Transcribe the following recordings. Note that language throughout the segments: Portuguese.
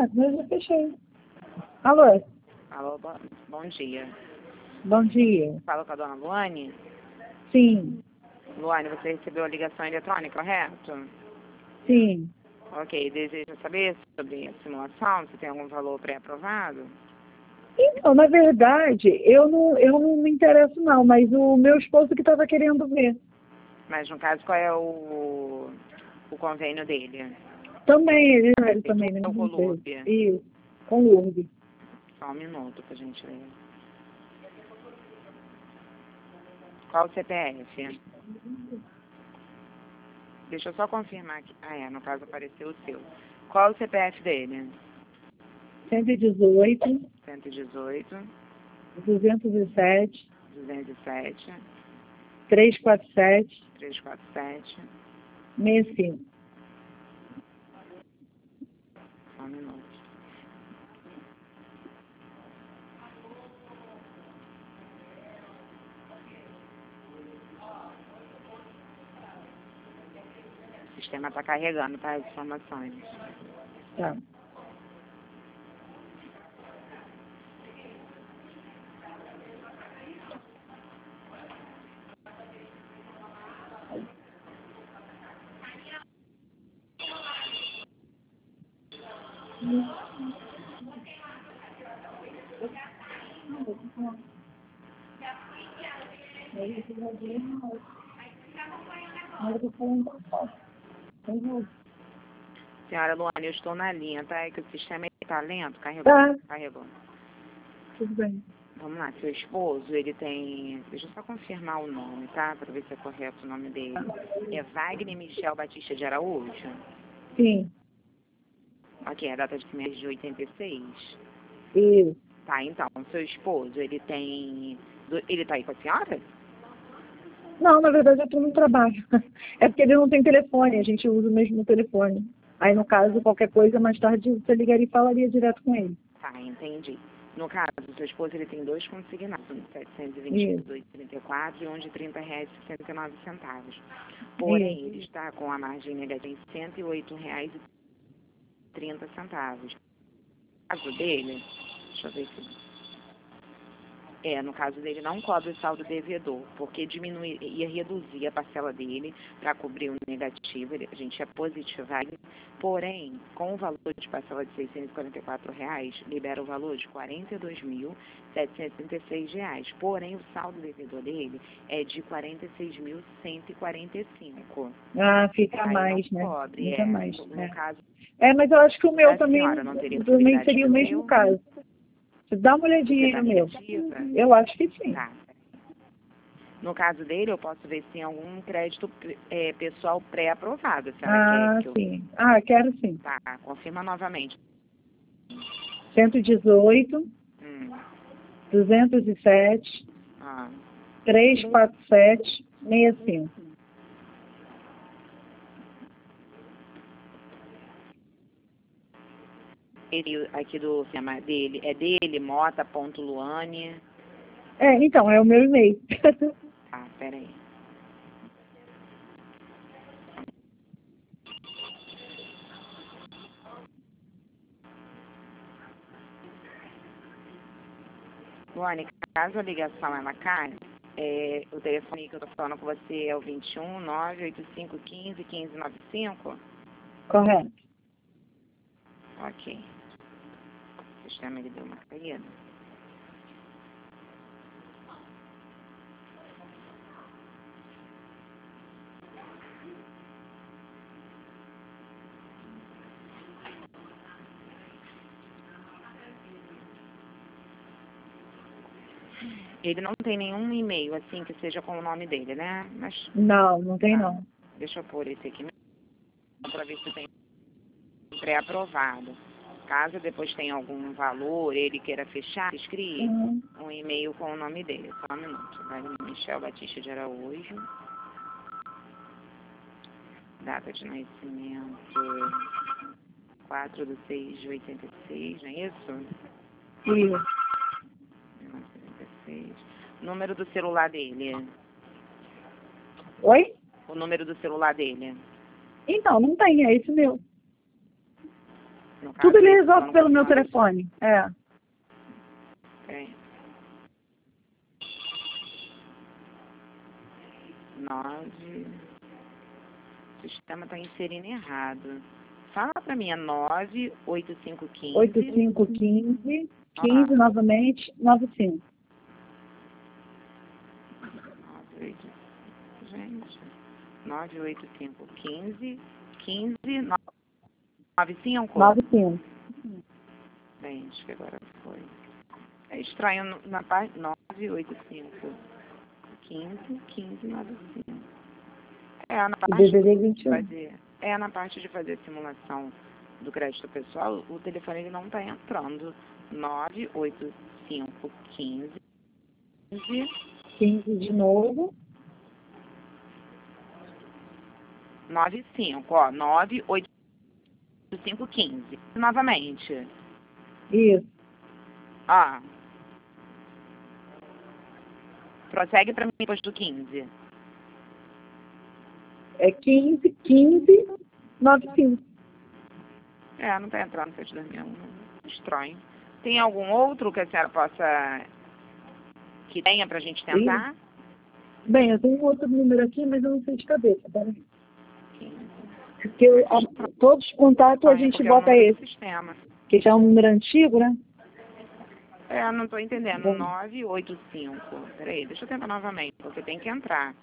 eu já fechei. Alô? Alô, bom dia. Bom dia. Fala com a dona Luane? Sim, Luane, você recebeu a ligação eletrônica, correto? sim. Ok, deseja saber sobre a simulação, se tem algum valor pré-aprovado? Então, na verdade, eu não me interesso não, mas o meu esposo que estava querendo ver. Mas no caso, qual é o convênio dele? Também, ele também, É né? o Colube. Isso, com o URB. Só um minuto pra gente ver. Qual o CPF? Deixa eu só confirmar aqui. No caso apareceu o seu. Qual o CPF dele? 118, 118, 207, 207, 347, 347. 65. Só um minuto. O sistema está carregando, tá? As informações. Tá. Senhora Luane, eu estou na linha, tá? É que o sistema está lento, carregou. Tá, Carregou. tudo bem. Vamos lá, seu esposo, ele tem... Deixa eu só confirmar o nome, tá? Para ver se é correto o nome dele. É Wagner Michel Batista de Araújo? Sim, Ok, a data de mês de 86. isso. Tá, então, seu esposo, ele tem... Ele tá aí com a senhora? Não, na verdade eu estou no trabalho. É porque ele não tem telefone, a gente usa o mesmo telefone. Aí, no caso, qualquer coisa, mais tarde você ligaria e falaria direto com ele. Tá, entendi. No caso, seu esposo, ele tem dois consignados, um de Isso, 722,34 e um de R$ 30,69. isso. Porém, ele está com a margem negativa em R$ 108,30. No caso dele, deixa eu ver se... no caso dele, não cobre o saldo devedor, porque ia reduzir a parcela dele para cobrir o negativo, a gente ia positivar ele. Porém, com o valor de parcela de R$ 644, libera o valor de R$ 42.736. Porém, o saldo devedor dele é de R$ 46.145. Ah, fica Aí não mais, né? cobre, Fica mais, no né? caso Mas eu acho que o meu da também, senhora, não teria também possibilidade de seria ter o o mesmo seu? caso. Dá uma olhadinha Você aí está no meu. negativa? Eu acho que sim. Tá. No caso dele, eu posso ver se tem algum crédito pessoal pré-aprovado. A senhora quer Ah, que eu... sim. Ah, quero sim. Tá, confirma novamente. 118, Hum. 207, Ah. 347, 65. Ele, aqui do sistema dele, é dele, mota.luane. Então, é o meu e-mail. Tá, peraí. Luane, caso a ligação ela caia, o telefone que eu tô falando com você é o 21 98515 1595? Correto. Ok. O sistema ele deu uma caída. Ele não tem nenhum e-mail assim que seja com o nome dele, né? Mas Não, não tem tá, não. deixa eu pôr esse aqui para ver se tem pré-aprovado. Caso depois tenha algum valor, ele queira fechar, escreve Uhum. um e-mail com o nome dele. Só um minuto. Wagner Michel Batista de Araújo. Data de nascimento 4/6/86, não é isso? Isso. 1986. Número do celular dele. Oi? O número do celular dele. Então, não tem, é esse meu. No caso, Tudo ele esse resolve plano pelo meu funciona. telefone. É. Ok. 9. O sistema está inserindo errado. Fala para mim, é 98515. 8515, Ah, 15 novamente, 95. 98, gente. 98515, 15, 95. 95. Bem, acho que agora foi. É estranho na parte 985. 15, 15, 95. É, na parte DDD de 21. fazer, na parte de fazer a simulação do crédito pessoal, o telefone ele não está entrando. 98515 15 de novo. 95, ó, 98515. Novamente. Isso. Ó. Prossegue para mim depois do 15. É 15, 15, 95. É, não está entrando no 721. Estranho. Tem algum outro que a senhora possa... que tenha para a gente E, tentar? bem, eu tenho um outro número aqui, mas eu não sei de cabeça. Peraí. 15. Porque todos os contatos a gente Porque é o bota número do esse. sistema. Que já é um número antigo, né? É, não estou entendendo. Bom. 985. Peraí, deixa eu tentar novamente, porque tem que entrar.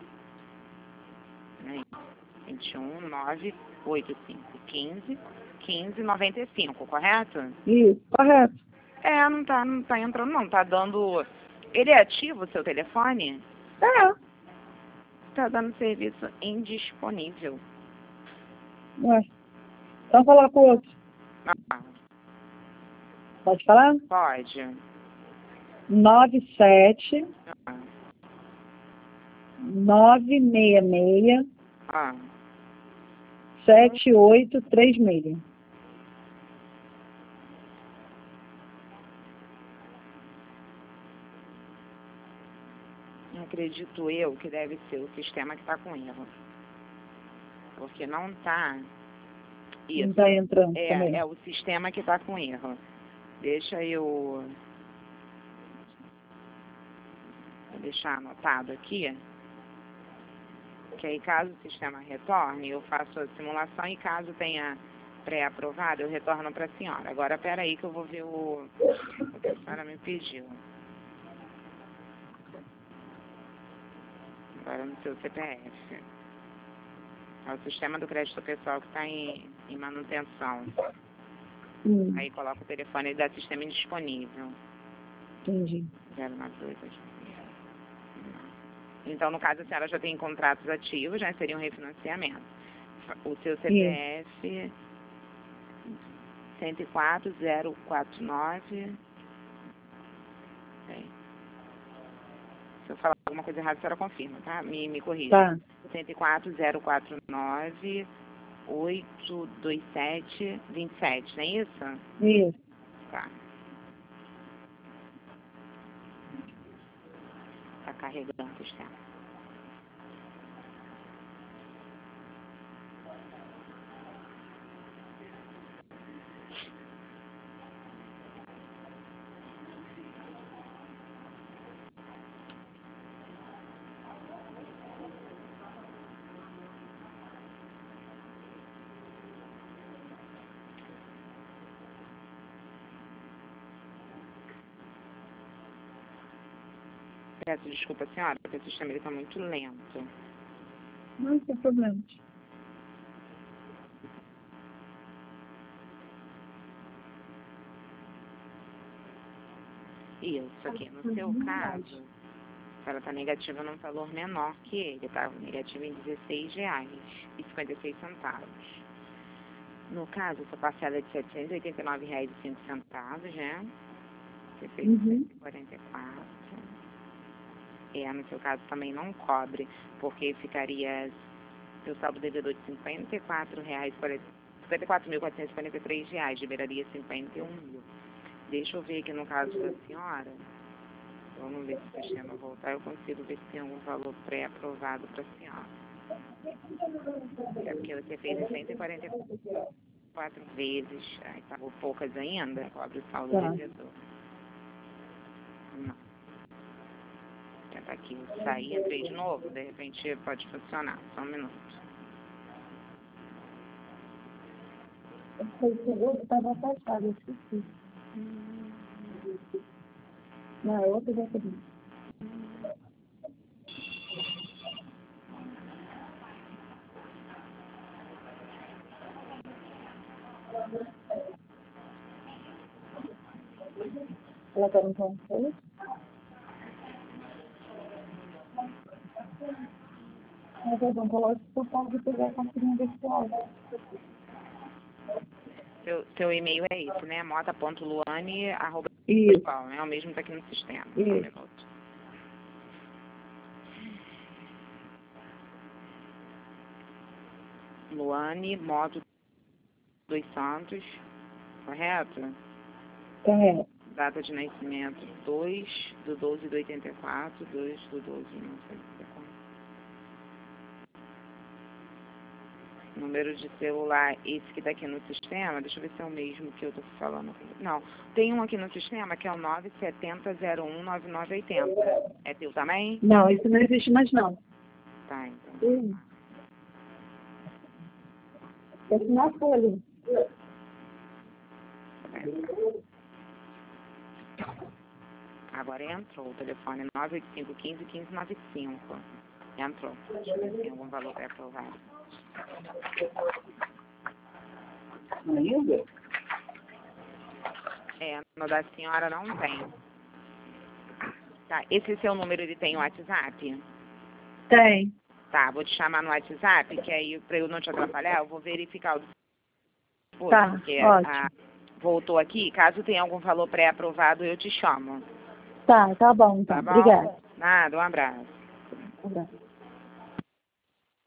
Peraí. 21, 985, 15, 15, 95, correto? Isso, correto. É, não tá entrando não, tá dando... Ele é ativo, o seu telefone? É. Tá dando serviço indisponível. Ué. Então falar com o outro. Ah, Pode falar? pode. 97 Ah, 966 ah. 7836. Acredito eu que deve ser o sistema que está com erro. Porque não tá. Não Isso. está entrando também. É o sistema que está com erro. Deixa eu... Vou deixar anotado aqui. Que aí caso o sistema retorne, eu faço a simulação e caso tenha pré-aprovado, eu retorno para a senhora. Agora, pera aí que eu vou ver o que a senhora me pediu. Agora no seu CPF. É o sistema do crédito pessoal que está em manutenção. Aí coloca o telefone e dá sistema indisponível. Entendi. 098. Então, no caso, a senhora já tem contratos ativos, já seria um refinanciamento. O seu CPF 104049. Se eu falar alguma coisa errada, a senhora confirma, tá? Me corrija. Tá. 104049 82727, não é isso? Isso. Tá. Tá carregando o sistema. Peço desculpa, senhora, porque o sistema está muito lento. Não tem problema. Isso aqui, no seu caso, a senhora está negativa num valor menor que ele, tá? Negativa em R$16,56. No caso, essa parcela é de R$789,05, né? Você fez 144. No seu caso também não cobre, porque ficaria seu saldo devedor de R$54.443, liberaria 51 mil. Deixa eu ver aqui no caso da senhora. Vamos ver se o sistema voltar, eu consigo ver se tem algum valor pré-aprovado para a senhora. É porque você fez em 144 4 vezes. Aí pagou poucas ainda, cobre o saldo Tá. devedor. Não. Já tá aqui. Saí, entrei de novo, de repente pode funcionar. Só um minuto. Eu estava afastada, eu esqueci. Não, é outra já sabia. Ela quer um conselho? Mas eu não coloco por causa de pegar a carteirinha virtual. Seu e-mail é esse, né? mota.luane@. Isso. Né? É o mesmo que tá aqui no sistema. Isso. Só um minuto. Luane, modo dos Santos, correto? Correto. Data de nascimento 2/12/84, 2/12, não sei se é qual. Número de celular, esse que tá aqui no sistema, deixa eu ver se é o mesmo que eu tô falando. Não, tem um aqui no sistema que é o 970019980. É teu também? Não, isso não existe mais não. Tá, então. Esse não foi ali. Agora entrou o telefone 985151595. Entrou. Deixa eu ver se tem algum valor para aprovar. Ainda? No da senhora não tem. Tá, esse seu número ele tem WhatsApp? Tem. Tá, vou te chamar no WhatsApp, que aí, pra eu não te atrapalhar, eu vou verificar o depois, Tá, porque ótimo. voltou aqui. Caso tenha algum valor pré-aprovado, eu te chamo. Tá bom então. Tá bom? Obrigada. Nada, um abraço. Um abraço.